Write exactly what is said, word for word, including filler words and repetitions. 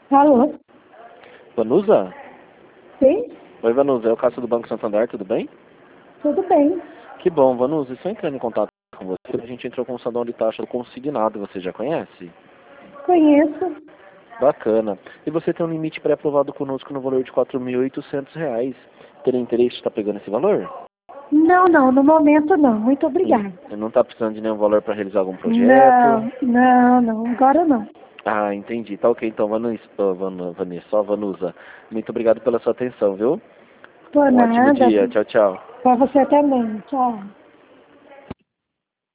Alô? Vanusa? Sim? Oi, Vanusa, é o Cássio do Banco Santander, tudo bem? Tudo bem. Que bom, Vanusa, estou entrando em contato com você. A gente entrou com o salão de taxa do consignado, você já conhece? Conheço. Bacana. E você tem um limite pré-aprovado conosco no valor de quatro mil e oitocentos reais. Teria interesse de estar pegando esse valor? Não, não, no momento não. Muito obrigada. Você não está precisando de nenhum valor para realizar algum projeto? Não, não, não. Agora não. Ah, entendi. Tá ok, então, Vanessa, Vanessa, só Vanusa. Muito obrigado pela sua atenção, viu? Por Um ótimo nada. dia. Tchau, tchau. Para você também. Tchau.